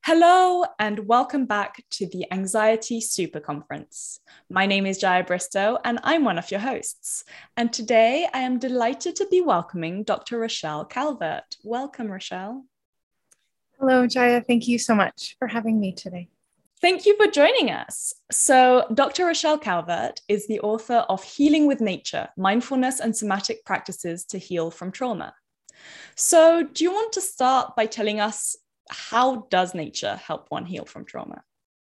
Hello, and welcome back to the Anxiety Super Conference. My name is Jaya Bristow, and I'm one of your hosts. And today I am delighted to be welcoming Dr. Rochelle Calvert. Welcome, Rochelle. Hello, Jaya. Thank you so much for having me today. Thank you for joining us. So, Dr. Rochelle Calvert is the author of Healing with Nature, Mindfulness and Somatic Practices to Heal from Trauma. So, do you want to start by telling us how does nature help one heal from trauma?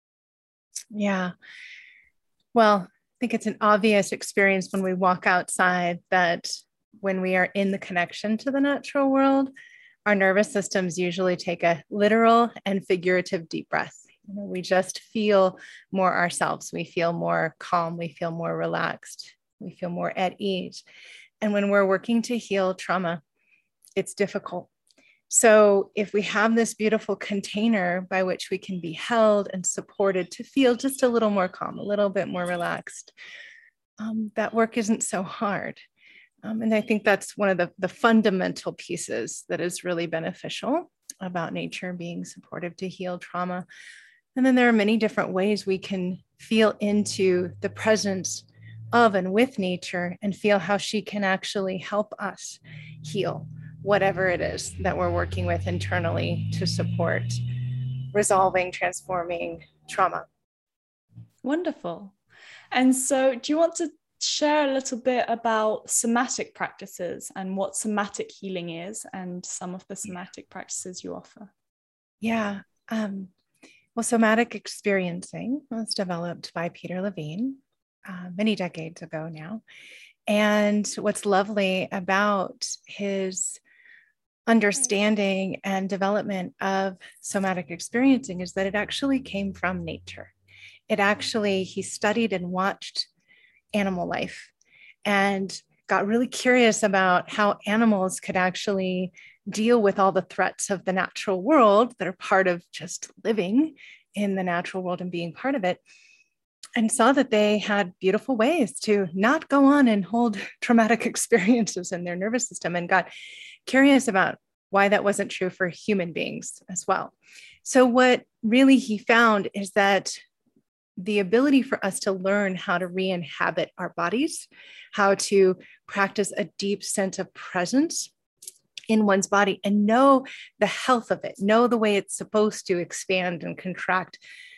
Yeah. Well, I think it's an obvious experience when we walk outside that when we are in the connection to the natural world, our nervous systems usually take a literal and figurative deep breath. We just feel more ourselves. We feel more calm. We feel more relaxed. We feel more at ease. And when we're working to heal trauma, it's difficult. So if we have this beautiful container by which we can be held and supported to feel just a little more calm, a little bit more relaxed, that work isn't so hard. And I think that's one of the fundamental pieces that is really beneficial about nature being supportive to heal trauma. And then there are many different ways we can feel into the presence of and with nature and feel how she can actually help us heal whatever it is that we're working with internally to support resolving, transforming trauma. Wonderful. And so, do you want to share a little bit about somatic practices and what somatic healing is and some of the somatic practices you offer? Yeah. Well, somatic experiencing was developed by Peter Levine many decades ago now. And what's lovely about his understanding and development of somatic experiencing is that it actually came from nature. He studied and watched animal life and got really curious about how animals could actually deal with all the threats of the natural world that are part of just living in the natural world and being part of it, and saw that they had beautiful ways to not go on and hold traumatic experiences in their nervous system, and got curious about why that wasn't true for human beings as well. So what really he found is that the ability for us to learn how to re-inhabit our bodies, how to practice a deep sense of presence in one's body and know the health of it, know the way it's supposed to expand and contract,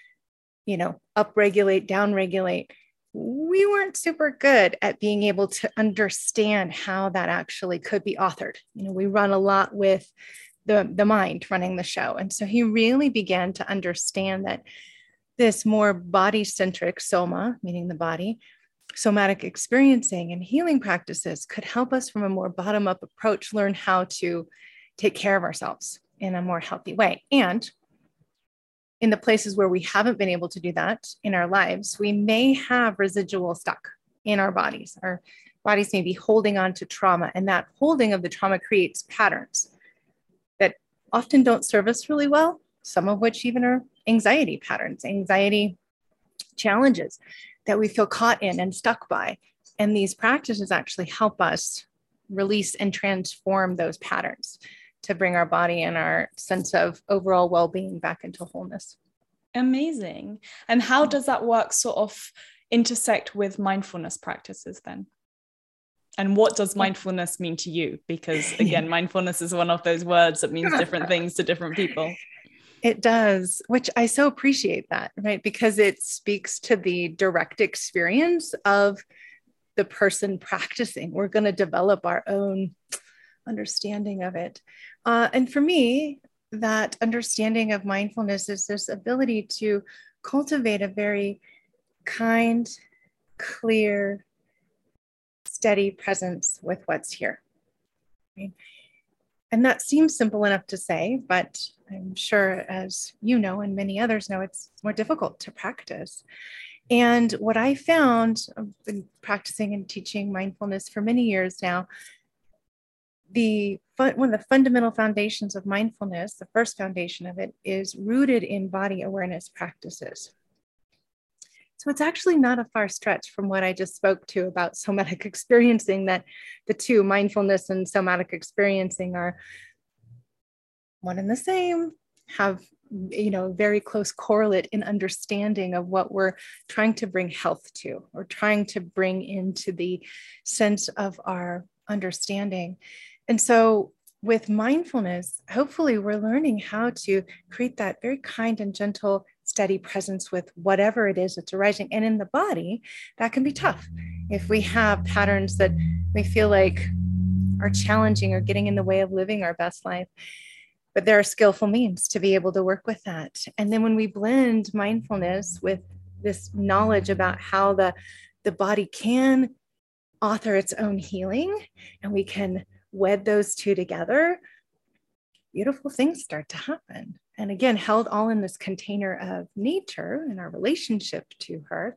upregulate, downregulate. We weren't super good at being able to understand how that actually could be authored. We run a lot with the mind running the show. And so he really began to understand that this more body-centric soma, meaning the body, somatic experiencing and healing practices could help us from a more bottom-up approach learn how to take care of ourselves in a more healthy way. And in the places where we haven't been able to do that in our lives, we may have residual stuck in our bodies. Our bodies may be holding on to trauma, and that holding of the trauma creates patterns that often don't serve us really well, some of which even are anxiety patterns, anxiety challenges that we feel caught in and stuck by. And these practices actually help us release and transform those patterns to bring our body and our sense of overall well-being back into wholeness. Amazing. And how does that work sort of intersect with mindfulness practices then? And what does mindfulness mean to you? Because again, mindfulness is one of those words that means different things to different people. It does, which I so appreciate that, right? Because it speaks to the direct experience of the person practicing. We're going to develop our own understanding of it. And for me, that understanding of mindfulness is this ability to cultivate a very kind, clear, steady presence with what's here. Right? And that seems simple enough to say, but I'm sure, as you know, and many others know, it's more difficult to practice. And what I found, I've been practicing and teaching mindfulness for many years now, one of the fundamental foundations of mindfulness, the first foundation of it, is rooted in body awareness practices. So it's actually not a far stretch from what I just spoke to about somatic experiencing, that the two, mindfulness and somatic experiencing, are one and the same. have, very close correlate in understanding of what we're trying to bring health to, or trying to bring into the sense of our understanding. And so with mindfulness, hopefully we're learning how to create that very kind and gentle, steady presence with whatever it is that's arising. And in the body, that can be tough. If we have patterns that we feel like are challenging or getting in the way of living our best life, but there are skillful means to be able to work with that. And then when we blend mindfulness with this knowledge about how the body can author its own healing, and we can wed those two together, beautiful things start to happen. And again, held all in this container of nature and our relationship to her,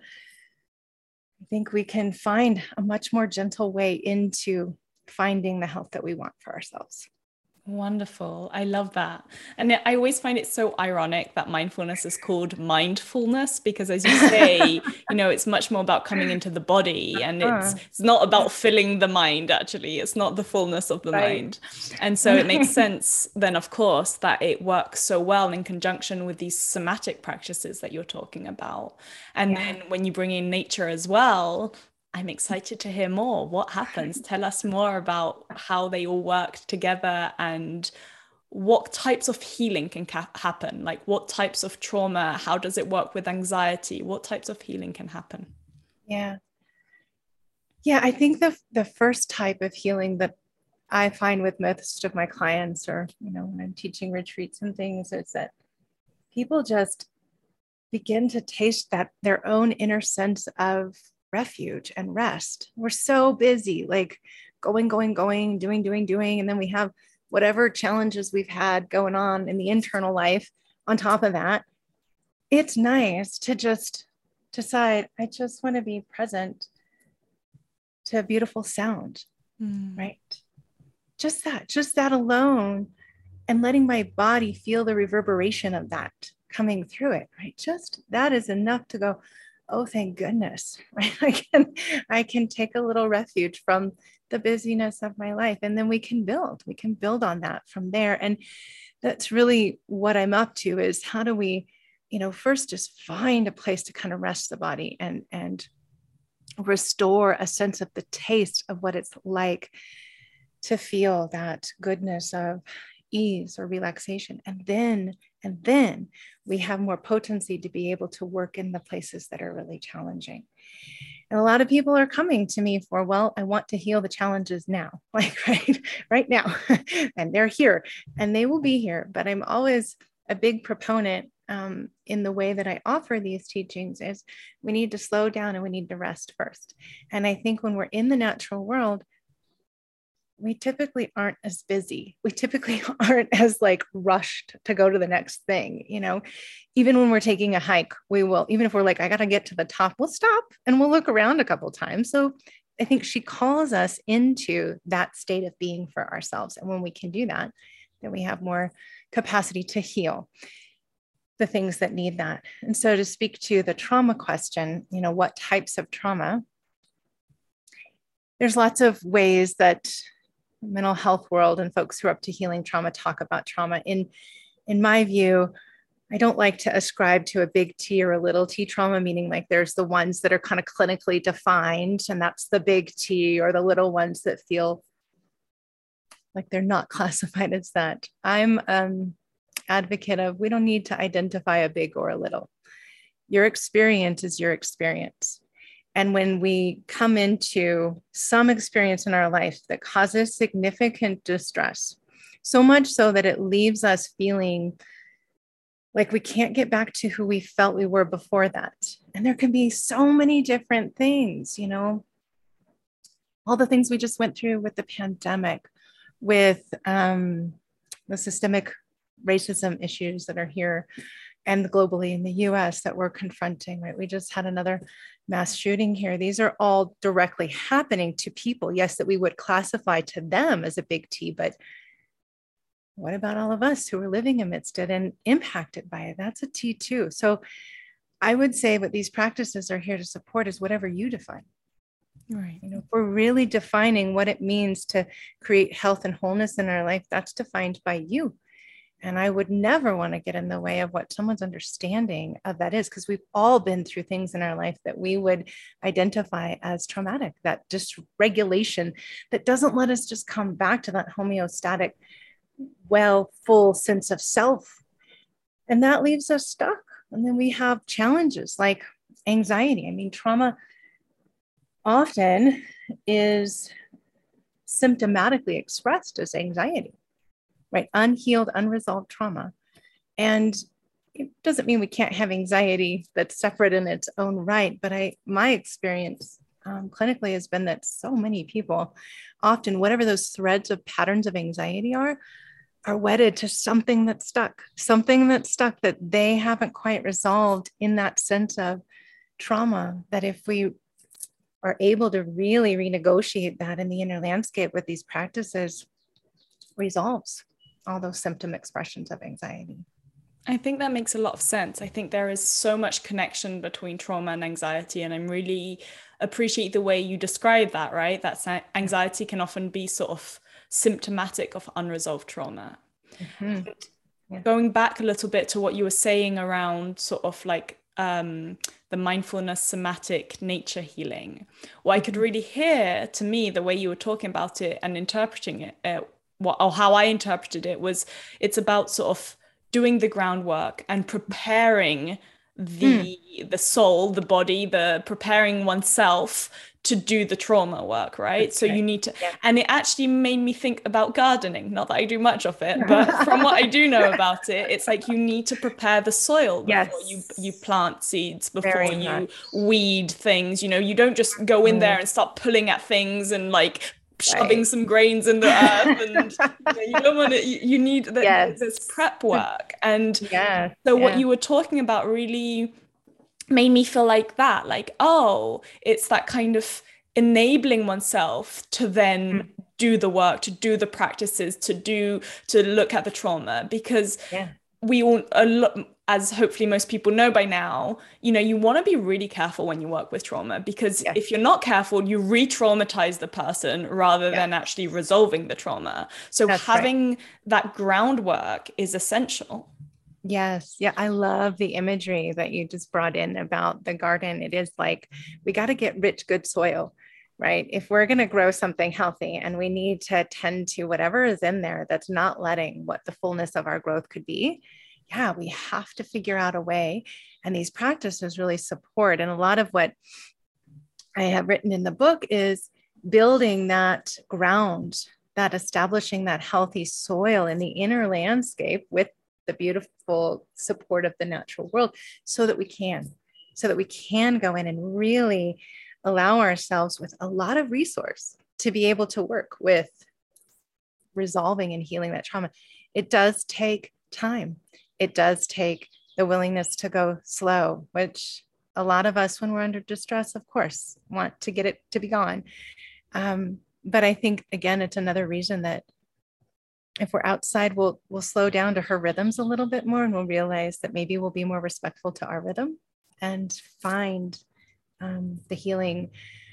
I think we can find a much more gentle way into finding the health that we want for ourselves. Wonderful. I love that. And I always find it so ironic that mindfulness is called mindfulness, because as you say, it's much more about coming into the body, and it's not about filling the mind, actually. It's not the fullness of the mind. And so it makes sense then, of course, that it works so well in conjunction with these somatic practices that you're talking about. And then when you bring in nature as well, I'm excited to hear more. What happens? Tell us more about how they all work together and what types of healing can happen. Like, what types of trauma? How does it work with anxiety? What types of healing can happen? Yeah, I think the first type of healing that I find with most of my clients, or when I'm teaching retreats and things, is that people just begin to taste that their own inner sense of refuge and rest. We're so busy, like going, doing. And then we have whatever challenges we've had going on in the internal life on top of that. It's nice to just decide, I just want to be present to a beautiful sound, right? Just that alone, and letting my body feel the reverberation of that coming through it, right? Just that is enough to go, oh, thank goodness, right? I can take a little refuge from the busyness of my life. And then we can build on that from there. And that's really what I'm up to, is how do we, first just find a place to kind of rest the body and restore a sense of the taste of what it's like to feel that goodness of ease or relaxation. And then we have more potency to be able to work in the places that are really challenging. And a lot of people are coming to me for, well, I want to heal the challenges now, like right now. And they're here and they will be here. But I'm always a big proponent in the way that I offer these teachings is we need to slow down and we need to rest first. And I think when we're in the natural world, we typically aren't as busy. We typically aren't as like rushed to go to the next thing. Even when we're taking a hike, we will, even if we're like, I got to get to the top, we'll stop and we'll look around a couple of times. So I think she calls us into that state of being for ourselves. And when we can do that, then we have more capacity to heal the things that need that. And so to speak to the trauma question, what types of trauma? There's lots of ways that mental health world and folks who are up to healing trauma talk about trauma. In my view, I don't like to ascribe to a big T or a little t trauma, meaning like there's the ones that are kind of clinically defined, and that's the big T, or the little ones that feel like they're not classified as that. I'm advocate of, we don't need to identify a big or a little. Your experience is your experience. And when we come into some experience in our life that causes significant distress, so much so that it leaves us feeling like we can't get back to who we felt we were before that. And there can be so many different things, all the things we just went through with the pandemic, with the systemic racism issues that are here and globally in the US that we're confronting, right? We just had another mass shooting here. These are all directly happening to people. Yes, that we would classify to them as a big T, but what about all of us who are living amidst it and impacted by it? That's a T too. So I would say what these practices are here to support is whatever you define. Right. If we're really defining what it means to create health and wholeness in our life, that's defined by you. And I would never want to get in the way of what someone's understanding of that is, because we've all been through things in our life that we would identify as traumatic, that dysregulation that doesn't let us just come back to that homeostatic, well, full sense of self. And that leaves us stuck. And then we have challenges like anxiety. I mean, trauma often is symptomatically expressed as anxiety, right? Unhealed, unresolved trauma. And it doesn't mean we can't have anxiety that's separate in its own right. But my experience clinically has been that so many people, often whatever those threads of patterns of anxiety are wedded to something that's stuck that they haven't quite resolved in that sense of trauma, that if we are able to really renegotiate that in the inner landscape with these practices, resolves all those symptom expressions of anxiety. I think that makes a lot of sense. I think there is so much connection between trauma and anxiety, and I really appreciate the way you describe that, right? That anxiety can often be sort of symptomatic of unresolved trauma. Mm-hmm. Yeah. Going back a little bit to what you were saying around sort of like the mindfulness somatic nature healing, what I could really hear, to me, the way you were talking about it and interpreting it, or how I interpreted it, was it's about sort of doing the groundwork and preparing the soul, the body, preparing oneself to do the trauma work, right? That's so right. You need to, and it actually made me think about gardening. Not that I do much of it, but from what I do know about it, it's like you need to prepare the soil before you plant seeds, before you weed things. You don't just go in there and start pulling at things and like shoving some grains in the earth, and you don't want to. You need this prep work, and what you were talking about really made me feel like that, like, oh, it's that kind of enabling oneself to then do the work, to do the practices, to look at the trauma, because we all, as hopefully most people know by now, you want to be really careful when you work with trauma, because if you're not careful, you re-traumatize the person rather than actually resolving the trauma. So having that groundwork is essential. Yes. Yeah. I love the imagery that you just brought in about the garden. It is like, we got to get rich, good soil, right? If we're going to grow something healthy, and we need to tend to whatever is in there that's not letting what the fullness of our growth could be. Yeah, we have to figure out a way. And these practices really support. And a lot of what I have written in the book is building that ground, that establishing that healthy soil in the inner landscape with the beautiful support of the natural world, so that we can go in and really allow ourselves with a lot of resource to be able to work with resolving and healing that trauma. It does take time. It does take the willingness to go slow, which a lot of us, when we're under distress, of course, want to get it to be gone. But I think, again, it's another reason that if we're outside, we'll slow down to her rhythms a little bit more, and we'll realize that maybe we'll be more respectful to our rhythm and find the healing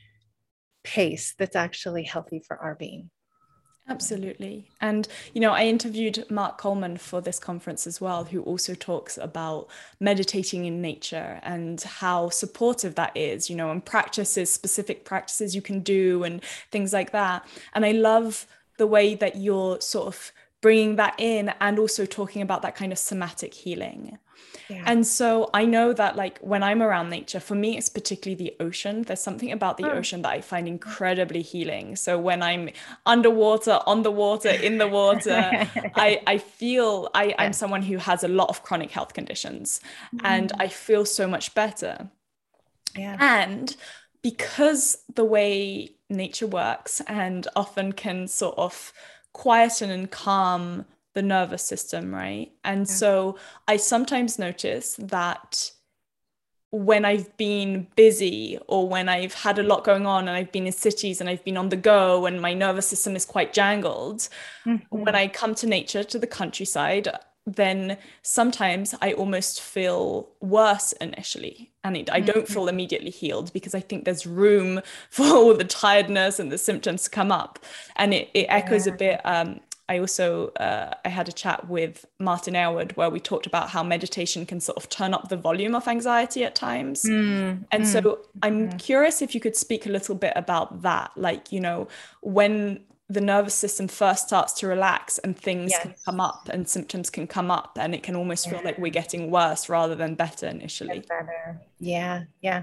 pace that's actually healthy for our being. Absolutely. And, I interviewed Mark Coleman for this conference as well, who also talks about meditating in nature and how supportive that is, and specific practices you can do and things like that. And I love the way that you're sort of bringing that in, and also talking about that kind of somatic healing. Yeah. And so I know that, like, when I'm around nature, for me, it's particularly the ocean. There's something about the ocean that I find incredibly healing. So when I'm underwater, on the water, in the water, I feel I'm someone who has a lot of chronic health conditions, and I feel so much better. Yeah. And because the way nature works and often can sort of quieten and calm the nervous system, right? And so I sometimes notice that when I've been busy, or when I've had a lot going on, and I've been in cities and I've been on the go, and my nervous system is quite jangled, when I come to nature, to the countryside, then sometimes I almost feel worse initially, and I don't feel immediately healed, because I think there's room for all the tiredness and the symptoms to come up. And it echoes a bit I also I had a chat with Martin Aylward where we talked about how meditation can sort of turn up the volume of anxiety at times. And so I'm curious if you could speak a little bit about that, like, you know, when the nervous system first starts to relax and things can come up and symptoms can come up, and it can almost feel like we're getting worse rather than better initially. Better. Yeah.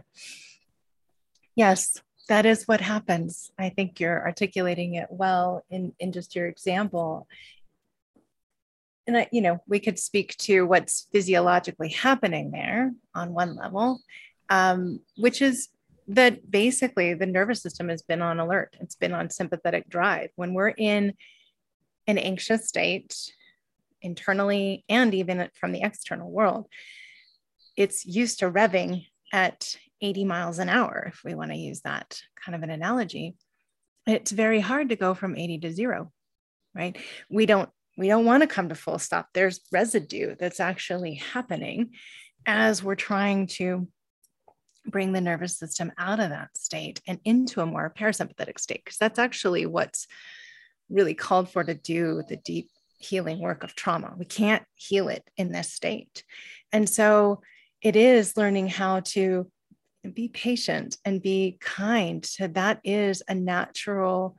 Yes, that is what happens. I think you're articulating it well in just your example. And we could speak to what's physiologically happening there on one level, which is that basically the nervous system has been on alert. It's been on sympathetic drive. When we're in an anxious state internally and even from the external world, it's used to revving at 80 miles an hour, if we want to use that kind of an analogy. It's very hard to go from 80 to 0, right? We don't want to come to full stop. There's residue that's actually happening as we're trying to bring the nervous system out of that state and into a more parasympathetic state, because that's actually what's really called for to do the deep healing work of trauma. We can't heal it in this state. And so it is learning how to be patient and be kind. So that is a natural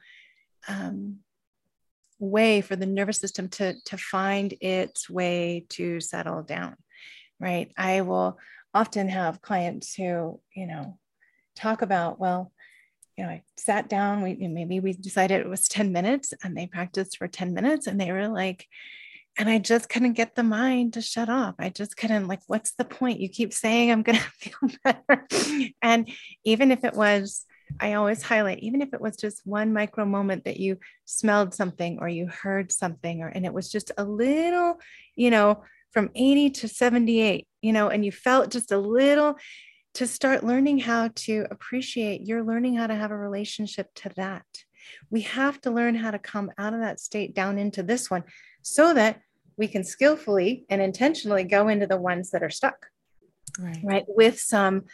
way for the nervous system to find its way to settle down, right? I will often have clients who, talk about, well, I sat down, maybe we decided it was 10 minutes and they practiced for 10 minutes and they were like, and I just couldn't get the mind to shut off. I just couldn't, like, what's the point? You keep saying I'm going to feel better. And even if it was, I always highlight, even if it was just one micro moment that you smelled something or you heard something, and it was just a little, from 80 to 78, and you felt just a little, to start learning how to appreciate, you're learning how to have a relationship to that. We have to learn how to come out of that state down into this one so that we can skillfully and intentionally go into the ones that are stuck, right? With some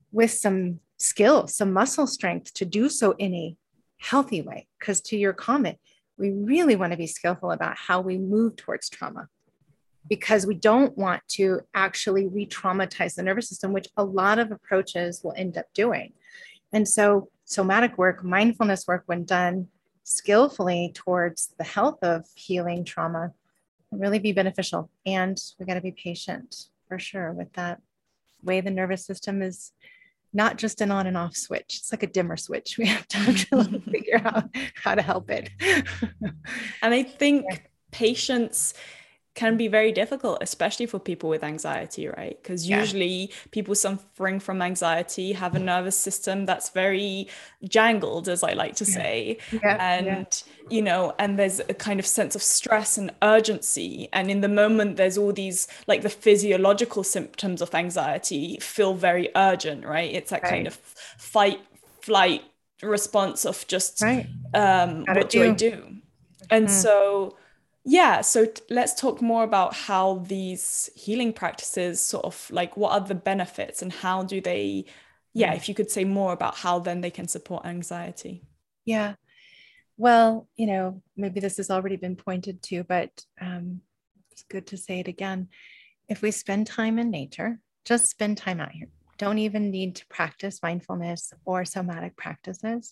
skill, some muscle strength to do so in a healthy way. Because to your comment, we really want to be skillful about how we move towards trauma, because we don't want to actually re-traumatize the nervous system, which a lot of approaches will end up doing. And so somatic work, mindfulness work, when done skillfully towards the health of healing trauma, can really be beneficial. And we got to be patient for sure with that way. The nervous system is not just an on and off switch. It's like a dimmer switch. We have to actually figure out how to help it. And I think patience can be very difficult, especially for people with anxiety, right? Because usually people suffering from anxiety have a nervous system that's very jangled, as I like to say. And there's a kind of sense of stress and urgency. And in the moment, there's all these, like, the physiological symptoms of anxiety feel very urgent, right? It's that kind of fight, flight response of just, what do I do? And so let's talk more about how these healing practices sort of, like, what are the benefits and how do they, if you could say more about how then they can support anxiety. Yeah. Well, maybe this has already been pointed to, but it's good to say it again. If we spend time in nature, just spend time out here. Don't even need to practice mindfulness or somatic practices.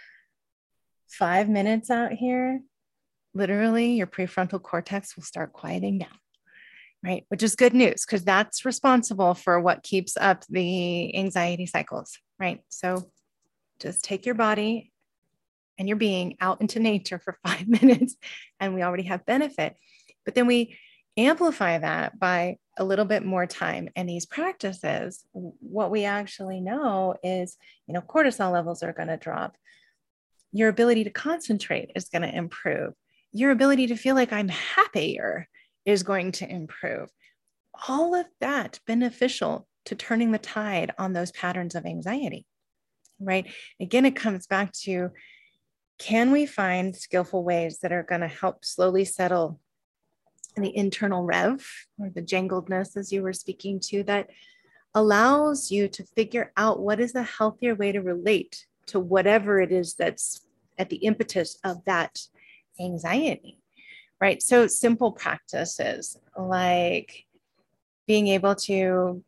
5 minutes out here, literally your prefrontal cortex will start quieting down, right? Which is good news, because that's responsible for what keeps up the anxiety cycles, right? So just take your body and your being out into nature for 5 minutes, and we already have benefit. But then we amplify that by a little bit more time. And these practices, what we actually know is, cortisol levels are going to drop. Your ability to concentrate is going to improve. Your ability to feel like I'm happier is going to improve. All of that beneficial to turning the tide on those patterns of anxiety, right? Again, it comes back to, can we find skillful ways that are going to help slowly settle the internal rev, or the jangledness, as you were speaking to, that allows you to figure out what is a healthier way to relate to whatever it is that's at the impetus of that anxiety, right? So simple practices like being able to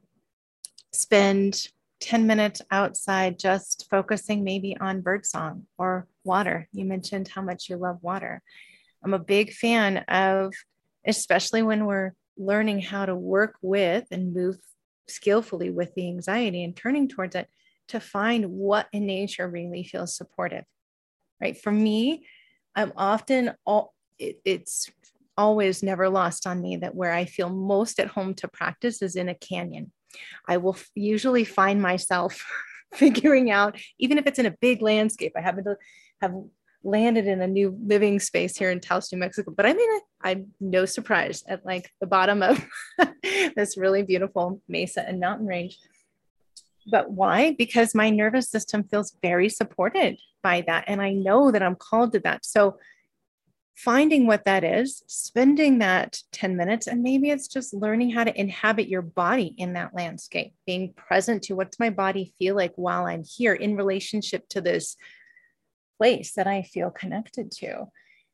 spend 10 minutes outside just focusing maybe on birdsong or water. You mentioned how much you love water. I'm a big fan of, especially when we're learning how to work with and move skillfully with the anxiety and turning towards it, to find what in nature really feels supportive, right? For me, I'm often, it's always never lost on me that where I feel most at home to practice is in a canyon. I will usually find myself figuring out, even if it's in a big landscape. I happen to have landed in a new living space here in Taos, New Mexico, but I'm no surprise at like the bottom of this really beautiful mesa and mountain range. But why? Because my nervous system feels very supported by that. And I know that I'm called to that. So finding what that is, spending that 10 minutes, and maybe it's just learning how to inhabit your body in that landscape, being present to what's my body feel like while I'm here in relationship to this place that I feel connected to.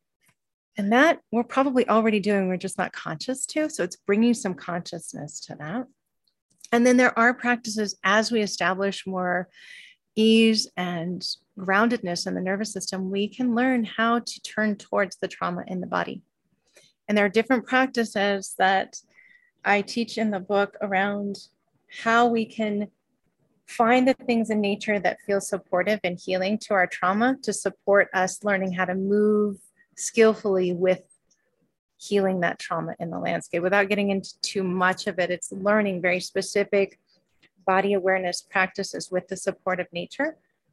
And that we're probably already doing, we're just not conscious to. So it's bringing some consciousness to that. And then there are practices as we establish more ease and groundedness in the nervous system, we can learn how to turn towards the trauma in the body. And there are different practices that I teach in the book around how we can find the things in nature that feel supportive and healing to our trauma to support us learning how to move skillfully with healing that trauma in the landscape. Without getting into too much of it, it's learning very specific body awareness practices with the support of nature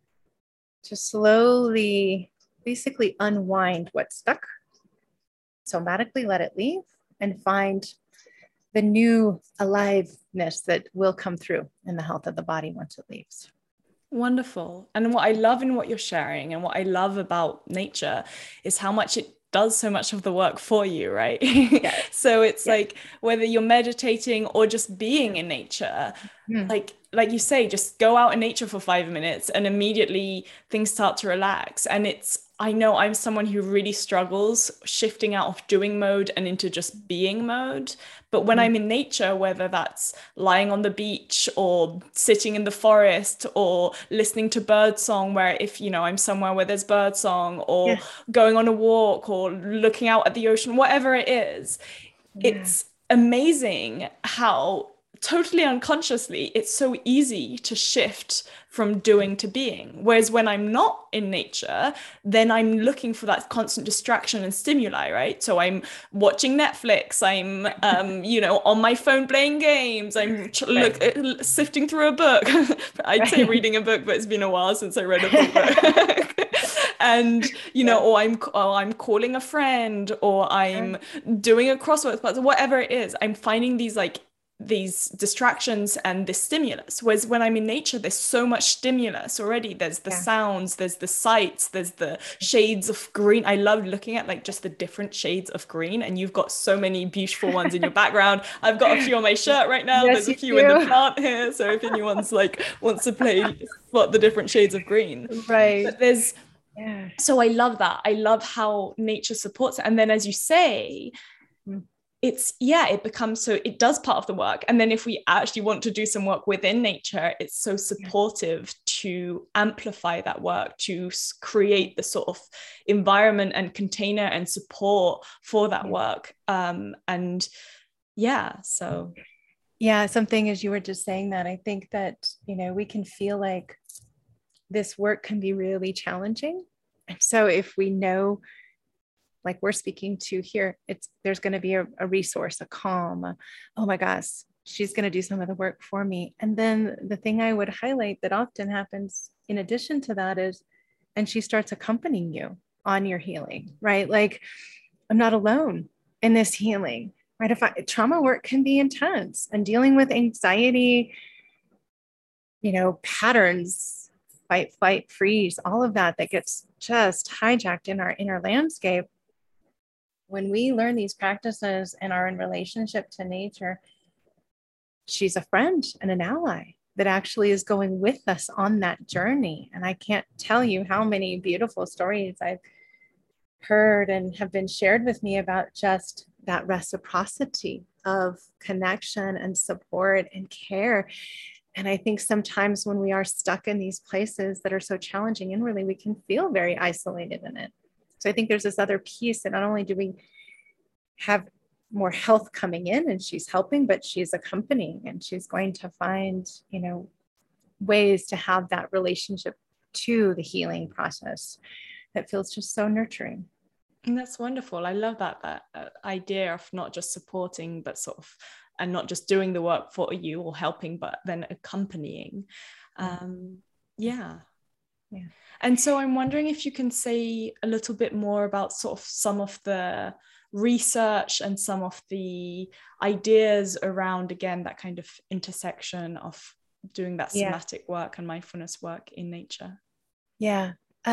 to slowly basically unwind what's stuck, somatically let it leave, and find the new aliveness that will come through in the health of the body once it leaves. Wonderful. And what I love in what you're sharing and what I love about nature is how much it does so much of the work for you, right? Yes. So it's like whether you're meditating or just being in nature, like you say, just go out in nature for 5 minutes and immediately things start to relax. And I know I'm someone who really struggles shifting out of doing mode and into just being mode. But when I'm in nature, whether that's lying on the beach or sitting in the forest or listening to birdsong, where if, I'm somewhere where there's birdsong, or going on a walk or looking out at the ocean, whatever it is, it's amazing how totally unconsciously it's so easy to shift from doing to being. Whereas when I'm not in nature, then I'm looking for that constant distraction and stimuli, right? So I'm watching Netflix, I'm on my phone playing games, I'm sifting through a book. I'd say reading a book, but it's been a while since I read a full book. And or I'm calling a friend, or I'm doing a crossword puzzle, whatever it is. I'm finding these distractions and this stimulus. Whereas when I'm in nature, there's so much stimulus already. There's the sounds, there's the sights, there's the shades of green. I love looking at just the different shades of green, and you've got so many beautiful ones in your background. I've got a few on my shirt right now. There's a few in the plant here. So if anyone's wants to spot the different shades of green. Right. But there's so I love that. I love how nature supports it. And then as you say, it becomes so it does part of the work. And then if we actually want to do some work within nature, it's so supportive to amplify that work, to create the sort of environment and container and support for that work. Something as you were just saying that, I think that, we can feel like this work can be really challenging. And so if we know, like we're speaking to here, there's going to be a resource, a calm, oh my gosh, she's going to do some of the work for me. And then the thing I would highlight that often happens in addition to that is, and she starts accompanying you on your healing, right? Like, I'm not alone in this healing, right? Trauma work can be intense, and dealing with anxiety, patterns, fight, flight, freeze, all of that gets just hijacked in our inner landscape. When we learn these practices and are in relationship to nature, she's a friend and an ally that actually is going with us on that journey. And I can't tell you how many beautiful stories I've heard and have been shared with me about just that reciprocity of connection and support and care. And I think sometimes when we are stuck in these places that are so challenging inwardly, we can feel very isolated in it. So I think there's this other piece that not only do we have more health coming in and she's helping, but she's accompanying and she's going to find, ways to have that relationship to the healing process that feels just so nurturing. And that's wonderful. I love that idea of not just supporting, but sort of, and not just doing the work for you or helping, but then accompanying. Yeah. And so I'm wondering if you can say a little bit more about sort of some of the research and some of the ideas around, again, that kind of intersection of doing that somatic work and mindfulness work in nature. Yeah.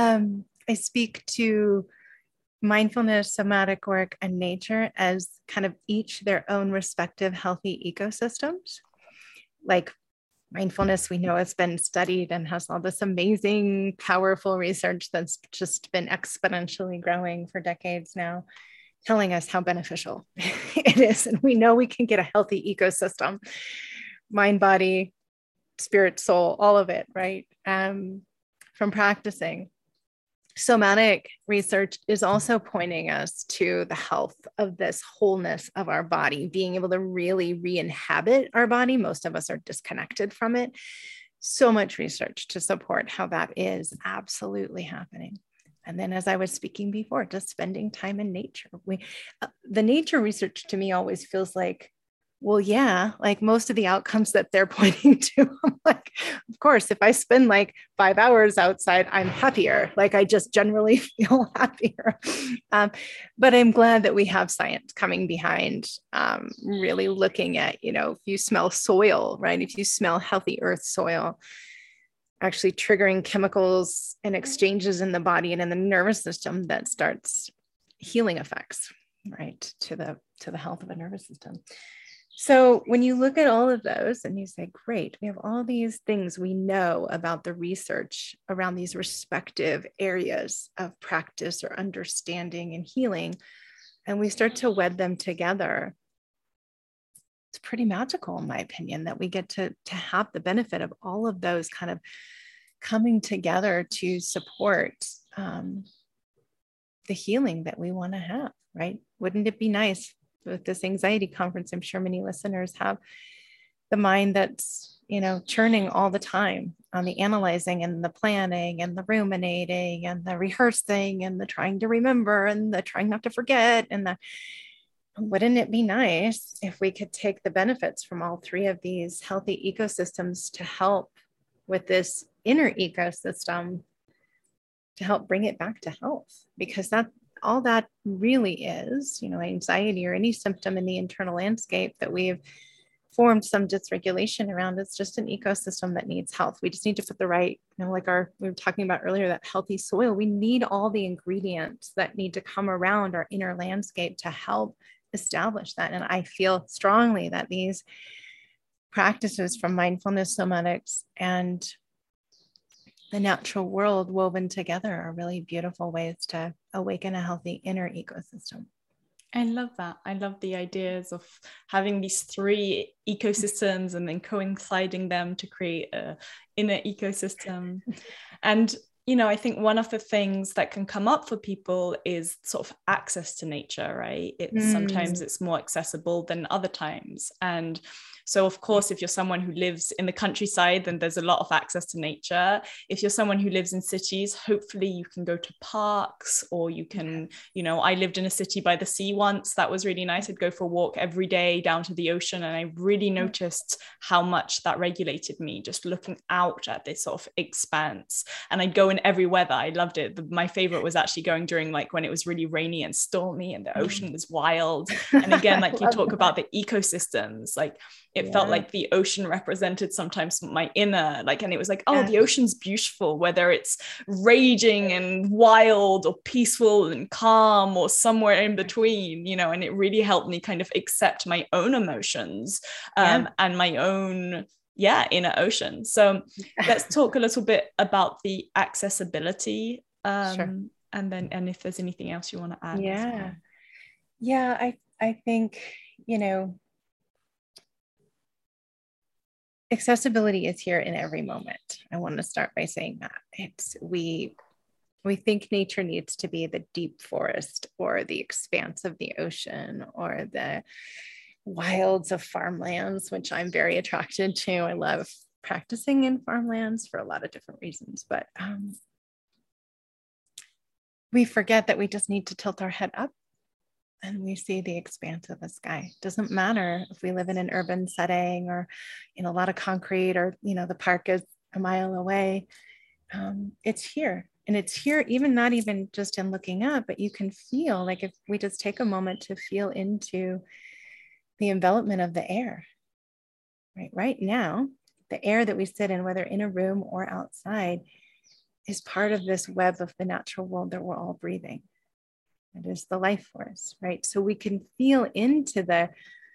I speak to mindfulness, somatic work, and nature as kind of each their own respective healthy ecosystems. Like mindfulness, we know it's been studied and has all this amazing, powerful research that's just been exponentially growing for decades now, telling us how beneficial it is. And we know we can get a healthy ecosystem, mind, body, spirit, soul, all of it, right? From practicing. Somatic research is also pointing us to the health of this wholeness of our body, being able to really re-inhabit our body. Most of us are disconnected from it. So much research to support how that is absolutely happening. And then, as I was speaking before, just spending time in nature. The nature research to me always feels like, well, yeah, like most of the outcomes that they're pointing to, I'm like, of course, if I spend like 5 hours outside, I'm happier. Like I just generally feel happier. But I'm glad that we have science coming behind, really looking at, if you smell soil, right? If you smell healthy earth soil, actually triggering chemicals and exchanges in the body and in the nervous system that starts healing effects, right, to the health of a nervous system. So when you look at all of those and you say, great, we have all these things we know about the research around these respective areas of practice or understanding and healing, and we start to wed them together, it's pretty magical, in my opinion, that we get to have the benefit of all of those kind of coming together to support the healing that we want to have, right? Wouldn't it be nice with this anxiety conference? I'm sure many listeners have the mind that's, churning all the time on the analyzing and the planning and the ruminating and the rehearsing and the trying to remember and the trying not to forget. Wouldn't it be nice if we could take the benefits from all three of these healthy ecosystems to help with this inner ecosystem to help bring it back to health? Because all that really is, anxiety or any symptom in the internal landscape that we've formed some dysregulation around, it's just an ecosystem that needs health. We just need to put the right, like we were talking about earlier, that healthy soil. We need all the ingredients that need to come around our inner landscape to help establish that. And I feel strongly that these practices from mindfulness, somatics, and the natural world woven together are really beautiful ways to awaken a healthy inner ecosystem. I love that. I love the ideas of having these three ecosystems and then coinciding them to create an inner ecosystem. And, I think one of the things that can come up for people is sort of access to nature, right? Sometimes it's more accessible than other times. And so, of course, if you're someone who lives in the countryside, then there's a lot of access to nature. If you're someone who lives in cities, hopefully you can go to parks, or you can, I lived in a city by the sea once. That was really nice. I'd go for a walk every day down to the ocean. And I really noticed how much that regulated me, just looking out at this sort of expanse. And I'd go in every weather. I loved it. My favorite was actually going during when it was really rainy and stormy and the ocean was wild. And again, you talk about the ecosystems, it felt like the ocean represented sometimes my inner, and it was the ocean's beautiful, whether it's raging and wild or peaceful and calm or somewhere in between, and it really helped me kind of accept my own emotions and my own inner ocean. So let's talk a little bit about the accessibility Sure. and if there's anything else you want to add as well. Yeah, I think, accessibility is here in every moment. I want to start by saying that we think nature needs to be the deep forest or the expanse of the ocean or the wilds of farmlands, which I'm very attracted to. I love practicing in farmlands for a lot of different reasons, but we forget that we just need to tilt our head up and we see the expanse of the sky. It doesn't matter if we live in an urban setting or in a lot of concrete, or the park is a mile away. It's here. And it's here, not even just in looking up, but you can feel, like, if we just take a moment to feel into the envelopment of the air, right now, the air that we sit in, whether in a room or outside, is part of this web of the natural world that we're all breathing. It is the life force, right? So we can feel into the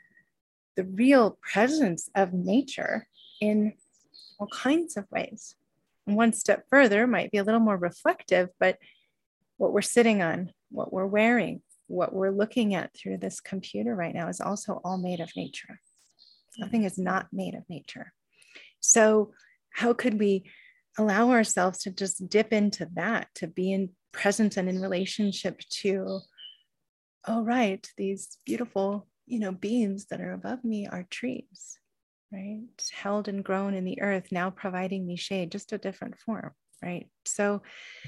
real presence of nature in all kinds of ways. And one step further might be a little more reflective, but what we're sitting on, what we're wearing, what we're looking at through this computer right now is also all made of nature. Nothing is not made of nature. So how could we allow ourselves to just dip into that, to be in presence and in relationship to, oh, right, these beautiful, beings that are above me are trees, right? Held and grown in the earth, now providing me shade, just a different form, right? So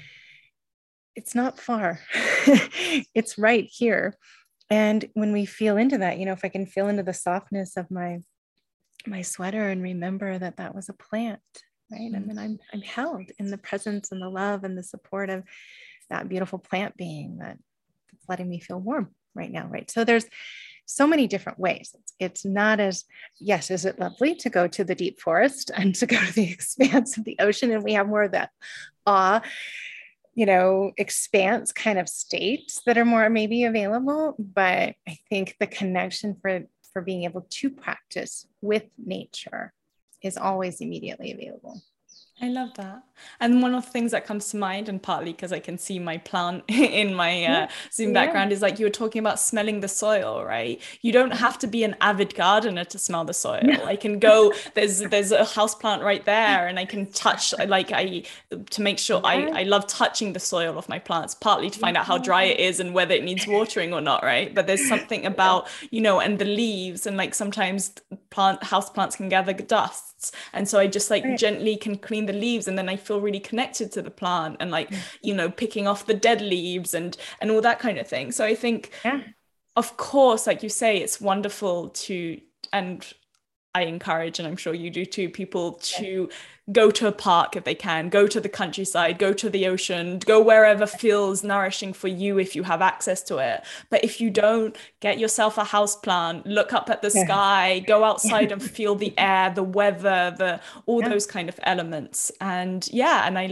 it's not far. It's right here. And when we feel into that, if I can feel into the softness of my sweater and remember that that was a plant, right? And then I'm held in the presence and the love and the support of that beautiful plant being that's letting me feel warm right now, right? So there's so many different ways. It's not as, yes, is it lovely to go to the deep forest and to go to the expanse of the ocean, and we have more of that awe, expanse kind of states that are more maybe available. But I think the connection for being able to practice with nature is always immediately available. I love that. And one of the things that comes to mind, and partly because I can see my plant in my Zoom background, is like you were talking about smelling the soil, right? You don't have to be an avid gardener to smell the soil. I can go, there's a house plant right there, and I can touch, to make sure I love touching the soil of my plants, partly to find out how dry it is and whether it needs watering or not, right? But there's something about, and the leaves, and like sometimes house plants can gather dusts. And so I just gently can clean the leaves, and then I feel really connected to the plant, and picking off the dead leaves and all that kind of thing. So I think, of course, like you say, it's wonderful to, and I encourage, and I'm sure you do too, people to go to a park if they can, go to the countryside, go to the ocean, go wherever feels nourishing for you if you have access to it. But if you don't, get yourself a house plant, look up at the sky, go outside and feel the air, the weather, all those kind of elements. And I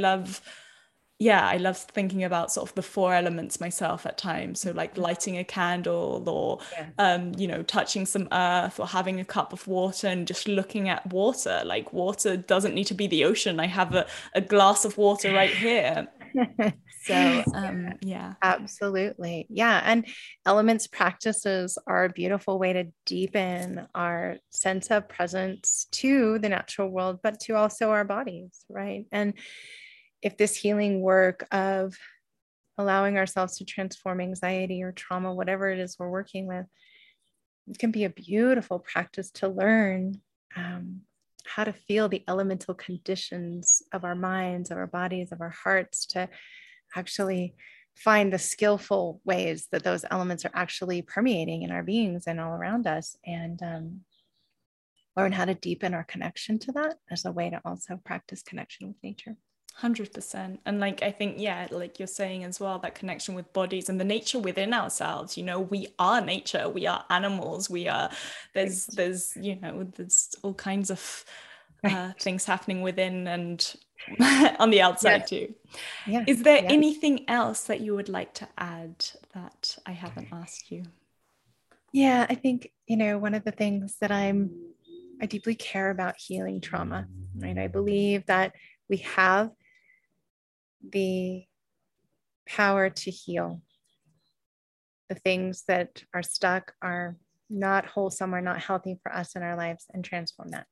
love thinking about sort of the 4 elements myself at times. So like lighting a candle, or, touching some earth, or having a cup of water and just looking at water. Like, water doesn't need to be the ocean. I have a glass of water right here. So, Absolutely. Yeah. And elements practices are a beautiful way to deepen our sense of presence to the natural world, but to also our bodies, right? And if this healing work of allowing ourselves to transform anxiety or trauma, whatever it is we're working with, it can be a beautiful practice to learn how to feel the elemental conditions of our minds, of our bodies, of our hearts, to actually find the skillful ways that those elements are actually permeating in our beings and all around us, and learn how to deepen our connection to that as a way to also practice connection with nature. 100%. And like, I think, like you're saying as well, that connection with bodies and the nature within ourselves, we are nature, we are animals, there's all kinds of things happening within and on the outside too. Is there anything else that you would like to add that I haven't asked you? I think, one of the things that I deeply care about healing trauma, right? I believe that we have the power to heal the things that are stuck, are not wholesome, or not healthy for us in our lives, and transform that.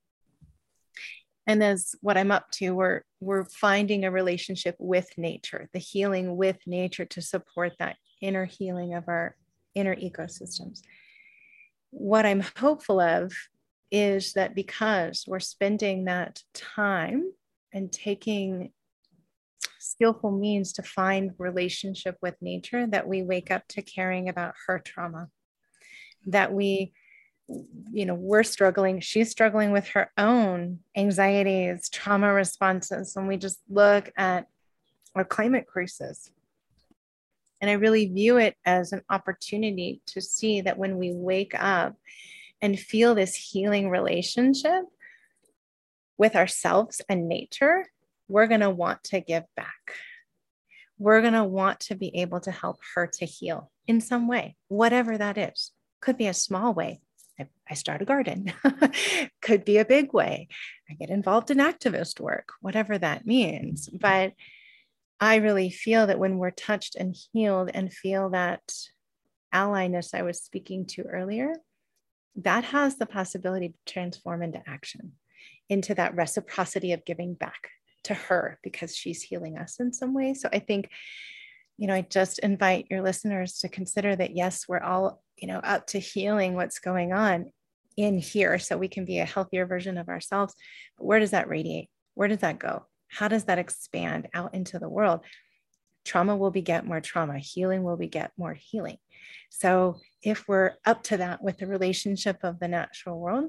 And as what I'm up to, we're finding a relationship with nature, the healing with nature, to support that inner healing of our inner ecosystems. What I'm hopeful of is that because we're spending that time and taking skillful means to find relationship with nature, that we wake up to caring about her trauma, that we're struggling, she's struggling with her own anxieties, trauma responses, when we just look at our climate crisis. And I really view it as an opportunity to see that when we wake up and feel this healing relationship with ourselves and nature, we're going to want to give back. We're going to want to be able to help her to heal in some way, whatever that is. Could be a small way. I start a garden. Could be a big way. I get involved in activist work, whatever that means. But I really feel that when we're touched and healed and feel that alliedness I was speaking to earlier, that has the possibility to transform into action, into that reciprocity of giving back to her because she's healing us in some way. So I think, I just invite your listeners to consider that, yes, we're all, up to healing what's going on in here so we can be a healthier version of ourselves. But where does that radiate? Where does that go? How does that expand out into the world? Trauma will beget more trauma. Healing will beget more healing. So if we're up to that with the relationship of the natural world,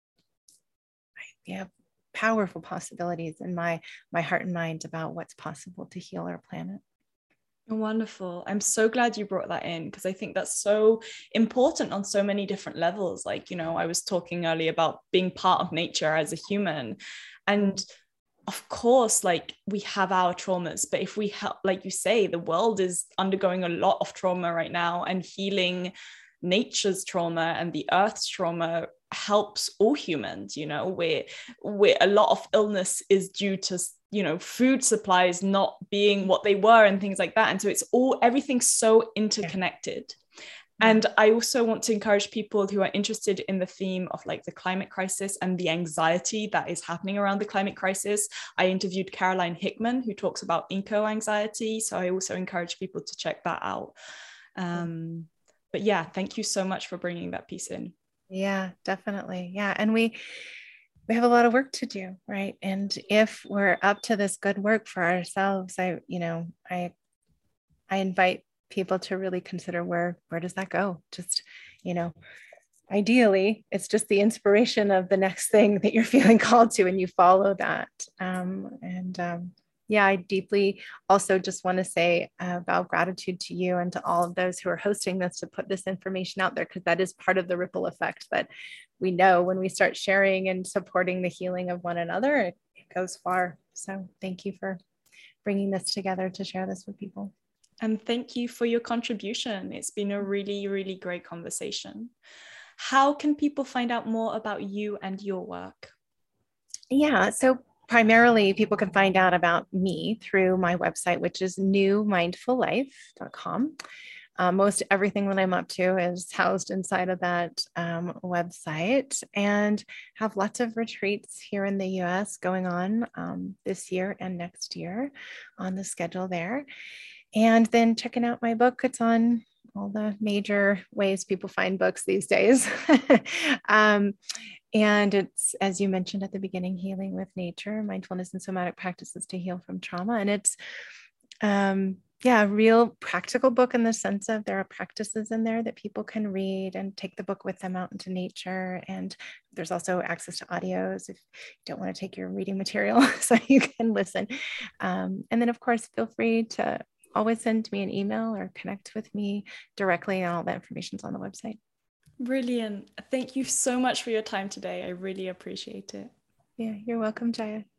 we have powerful possibilities in my heart and mind about what's possible to heal our planet. Wonderful. I'm so glad you brought that in, because I think that's so important on so many different levels. Like, I was talking earlier about being part of nature as a human. And of course, like, we have our traumas, but if we help, like you say, the world is undergoing a lot of trauma right now, and healing nature's trauma and the earth's trauma helps all humans. Where a lot of illness is due to food supplies not being what they were and things like that. And so everything's so interconnected. Yeah. And I also want to encourage people who are interested in the theme of like the climate crisis and the anxiety that is happening around the climate crisis. I interviewed Caroline Hickman, who talks about eco-anxiety. So I also encourage people to check that out. But yeah, thank you so much for bringing that piece in. Yeah, definitely. Yeah. And we have a lot of work to do, right? And if we're up to this good work for ourselves, I invite people to really consider where does that go? Just, ideally, it's just the inspiration of the next thing that you're feeling called to, and you follow that. Yeah, I deeply also just want to say about gratitude to you and to all of those who are hosting this to put this information out there, because that is part of the ripple effect that we know when we start sharing and supporting the healing of one another, it goes far. So thank you for bringing this together to share this with people. And thank you for your contribution. It's been a really, really great conversation. How can people find out more about you and your work? Yeah, so primarily people can find out about me through my website, which is newmindfullife.com. Most everything that I'm up to is housed inside of that website, and have lots of retreats here in the US going on this year and next year on the schedule there. And then checking out my book. It's on all the major ways people find books these days. And it's, as you mentioned at the beginning, Healing with Nature, Mindfulness and Somatic Practices to Heal from Trauma. And it's, a real practical book in the sense of there are practices in there that people can read and take the book with them out into nature. And there's also access to audios if you don't want to take your reading material, so you can listen. And then, of course, feel free to always send me an email or connect with me directly. And all that information is on the website. Brilliant. Thank you so much for your time today. I really appreciate it. Yeah, you're welcome, Jaya.